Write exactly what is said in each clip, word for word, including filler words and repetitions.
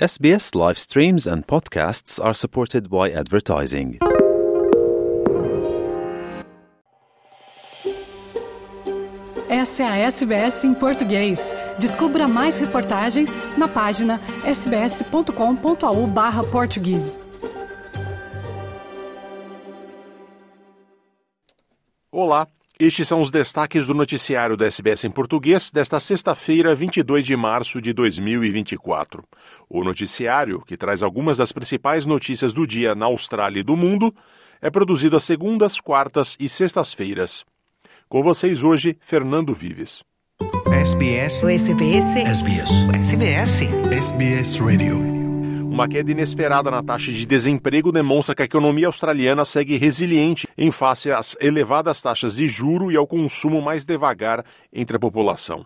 S B S live streams and podcasts are supported by advertising. Essa é a S B S em português. Descubra mais reportagens na página sbs.com.au barra português. Olá, estes são os destaques do noticiário da S B S em português desta sexta-feira, vinte e dois de março de dois mil e vinte e quatro. O noticiário, que traz algumas das principais notícias do dia na Austrália e do mundo, é produzido às segundas, quartas e sextas-feiras. Com vocês hoje, Fernando Vives. S B S. O S B S. S B S. S B S. S B S Radio. Uma queda inesperada na taxa de desemprego demonstra que a economia australiana segue resiliente em face às elevadas taxas de juro e ao consumo mais devagar entre a população.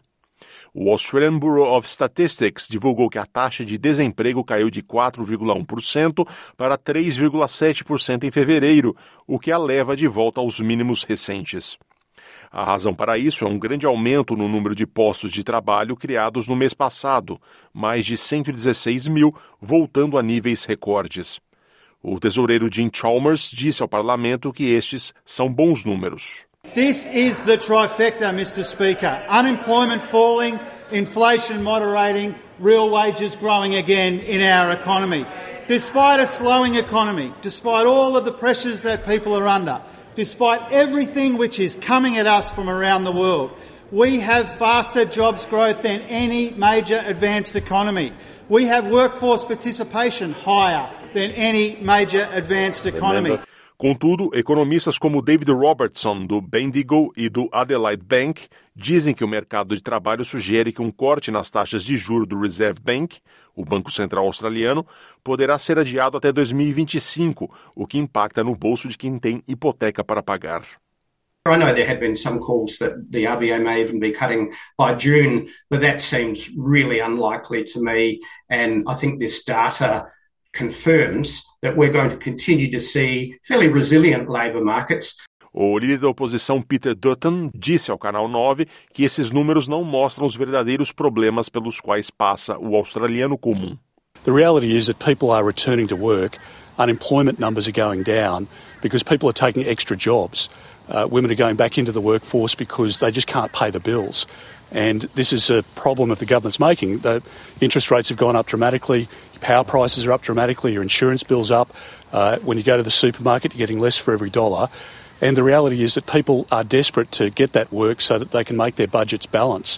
O Australian Bureau of Statistics divulgou que a taxa de desemprego caiu de quatro vírgula um por cento para três vírgula sete por cento em fevereiro, o que a leva de volta aos mínimos recentes. A razão para isso é um grande aumento no número de postos de trabalho criados no mês passado, mais de cento e dezesseis mil, voltando a níveis recordes. O tesoureiro Jim Chalmers disse ao parlamento que estes são bons números. This is the trifecta, Mister Speaker. Unemployment falling, inflation moderating, real wages growing again in our economy. Despite a slowing economy, despite all of the pressures that people are under, despite everything which is coming at us from around the world, we have faster jobs growth than any major advanced economy. We have workforce participation higher than any major advanced economy. Contudo, economistas como David Robertson, do Bendigo e do Adelaide Bank, dizem que o mercado de trabalho sugere que um corte nas taxas de juros do Reserve Bank, o Banco Central Australiano, poderá ser adiado até dois mil e vinte e cinco, o que impacta no bolso de quem tem hipoteca para pagar. I know there had been some calls that the R B A may even be cutting by June, but that seems really unlikely to me, and I think this data confirms that we're going to continue to see fairly resilient labour markets. O líder da oposição Peter Dutton disse ao Canal nove que esses números não mostram os verdadeiros problemas pelos quais passa o australiano comum. The reality is that people are returning to work, unemployment numbers are going down because people are taking extra jobs. Uh, women are going back into the workforce because they just can't pay the bills. And this is a problem of the government's making. The interest rates have gone up dramatically, power prices are up dramatically, your insurance bill's up. Uh, when you go to the supermarket, you're getting less for every dollar. And the reality is that people are desperate to get that work so that they can make their budgets balance.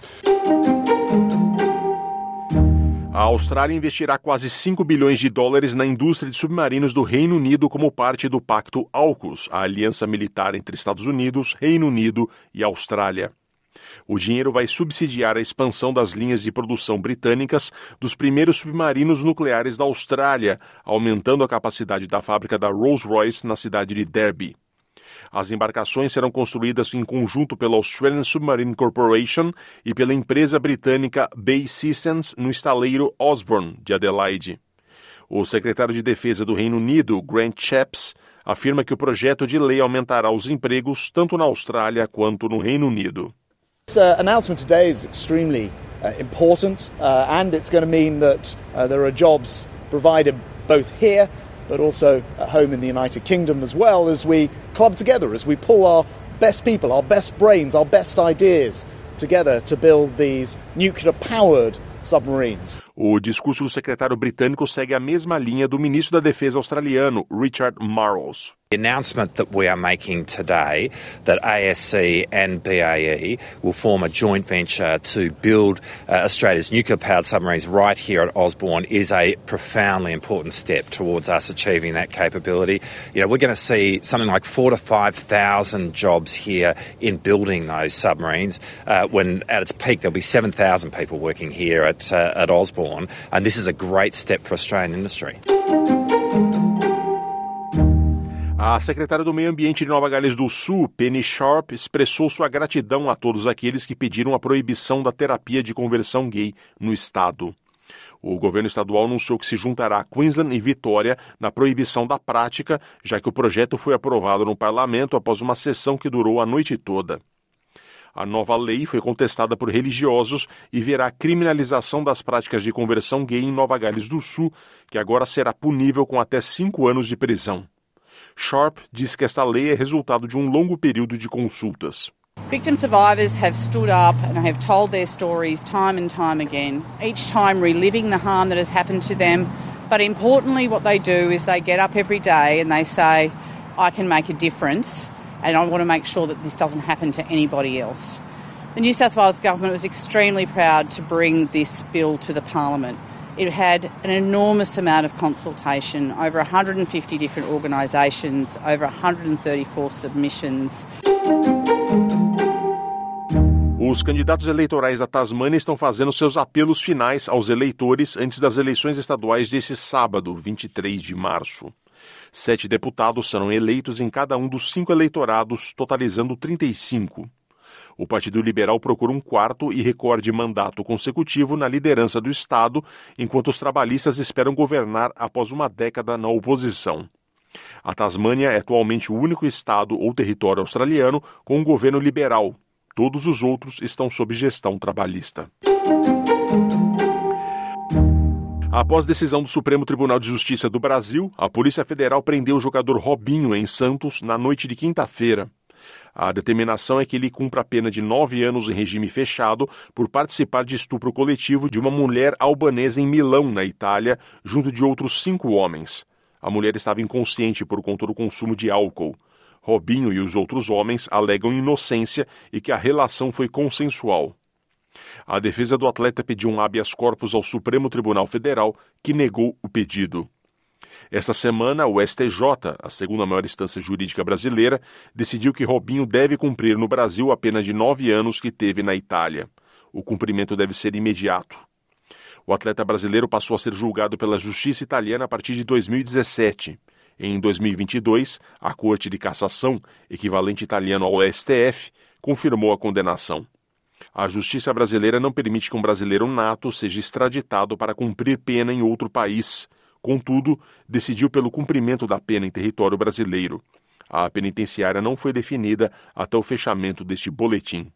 A Austrália investirá quase cinco bilhões de dólares na indústria de submarinos do Reino Unido como parte do Pacto AUKUS, a aliança militar entre Estados Unidos, Reino Unido e Austrália. O dinheiro vai subsidiar a expansão das linhas de produção britânicas dos primeiros submarinos nucleares da Austrália, aumentando a capacidade da fábrica da Rolls-Royce na cidade de Derby. As embarcações serão construídas em conjunto pela Australian Submarine Corporation e pela empresa britânica Bay Systems no estaleiro Osborne, de Adelaide. O secretário de Defesa do Reino Unido, Grant Shapps, afirma que o projeto de lei aumentará os empregos tanto na Austrália quanto no Reino Unido. This uh, announcement today is extremely uh, important uh, and it's going to mean that uh, there are jobs provided both here but also at home in the United Kingdom as well as we club together, as we pull our best people, our best brains, our best ideas together to build these nuclear-powered submarines. O discurso do secretário britânico segue a mesma linha do ministro da Defesa australiano, Richard Marles. The announcement that we are making today that A S C and B A E will form a joint venture to build uh, Australia's nuclear-powered submarines right here at Osborne is a profoundly important step towards us achieving that capability. You know, we're going to see something like four to five thousand jobs here in building those submarines. Uh, when at its peak, there'll be seven thousand people working here at uh, at Osborne, and this is a great step for Australian industry. A secretária do Meio Ambiente de Nova Gales do Sul, Penny Sharp, expressou sua gratidão a todos aqueles que pediram a proibição da terapia de conversão gay no estado. O governo estadual anunciou que se juntará a Queensland e Vitória na proibição da prática, já que o projeto foi aprovado no parlamento após uma sessão que durou a noite toda. A nova lei foi contestada por religiosos e verá a criminalização das práticas de conversão gay em Nova Gales do Sul, que agora será punível com até cinco anos de prisão. Sharp diz que esta lei é resultado de um longo período de consultas. Victim survivors have stood up and have told their stories time and time again, each time reliving the harm that has happened to them. But importantly, what they do is they get up every day and they say, I can make a difference and I want to make sure that this doesn't happen to anybody else. The New South Wales government was extremely proud to bring this bill to the Parliament. It had an enormous amount of consultation, over one hundred fifty different organisations, over one hundred thirty-four submissions. Os candidatos eleitorais da Tasmânia estão fazendo seus apelos finais aos eleitores antes das eleições estaduais desse sábado, vinte e três de março. Sete deputados serão eleitos em cada um dos cinco eleitorados, totalizando trinta e cinco. O Partido Liberal procura um quarto e recorde mandato consecutivo na liderança do Estado, enquanto os trabalhistas esperam governar após uma década na oposição. A Tasmânia é atualmente o único estado ou território australiano com um governo liberal. Todos os outros estão sob gestão trabalhista. Após decisão do Supremo Tribunal de Justiça do Brasil, a Polícia Federal prendeu o jogador Robinho em Santos na noite de quinta-feira. A determinação é que ele cumpra a pena de nove anos em regime fechado por participar de estupro coletivo de uma mulher albanesa em Milão, na Itália, junto de outros cinco homens. A mulher estava inconsciente por conta do consumo de álcool. Robinho e os outros homens alegam inocência e que a relação foi consensual. A defesa do atleta pediu um habeas corpus ao Supremo Tribunal Federal, que negou o pedido. Esta semana, o S T J, a segunda maior instância jurídica brasileira, decidiu que Robinho deve cumprir no Brasil a pena de nove anos que teve na Itália. O cumprimento deve ser imediato. O atleta brasileiro passou a ser julgado pela Justiça italiana a partir de dois mil e dezessete. Em dois mil e vinte e dois, a Corte de Cassação, equivalente italiano ao S T F, confirmou a condenação. A justiça brasileira não permite que um brasileiro nato seja extraditado para cumprir pena em outro país. Contudo, decidiu pelo cumprimento da pena em território brasileiro. A penitenciária não foi definida até o fechamento deste boletim.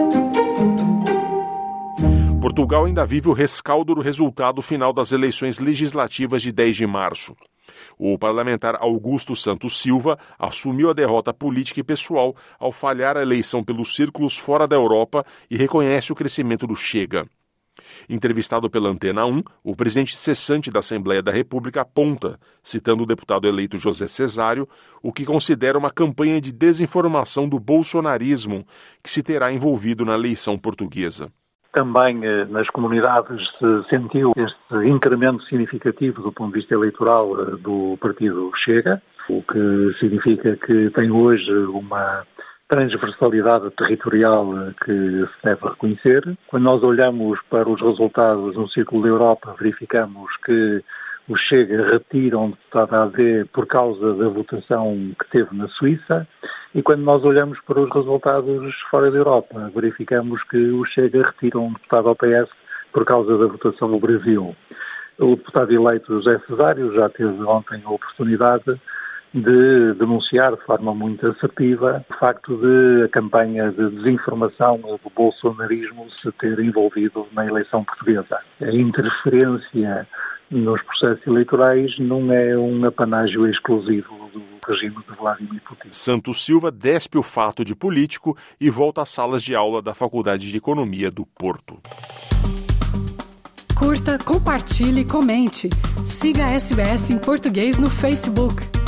Portugal ainda vive o rescaldo do resultado final das eleições legislativas de dez de março. O parlamentar Augusto Santos Silva assumiu a derrota política e pessoal ao falhar a eleição pelos círculos fora da Europa e reconhece o crescimento do Chega. Entrevistado pela Antena um, o presidente cessante da Assembleia da República aponta, citando o deputado eleito José Cesário, o que considera uma campanha de desinformação do bolsonarismo que se terá envolvido na eleição portuguesa. Também nas comunidades se sentiu este incremento significativo do ponto de vista eleitoral do partido Chega, o que significa que tem hoje uma transversalidade territorial que se deve reconhecer. Quando nós olhamos para os resultados no Círculo da Europa, verificamos que o Chega retira um deputado A D por causa da votação que teve na Suíça, e quando nós olhamos para os resultados fora da Europa, verificamos que o Chega retira um deputado ao P S por causa da votação no Brasil. O deputado eleito José Cesário já teve ontem a oportunidade de denunciar de forma muito assertiva o facto de a campanha de desinformação do bolsonarismo se ter envolvido na eleição portuguesa. A interferência nos processos eleitorais não é um apanágio exclusivo do regime de Vladimir Putin. Santos Silva despe o fato de político e volta às salas de aula da Faculdade de Economia do Porto. Curta, compartilhe, comente. Siga a S B S em português no Facebook.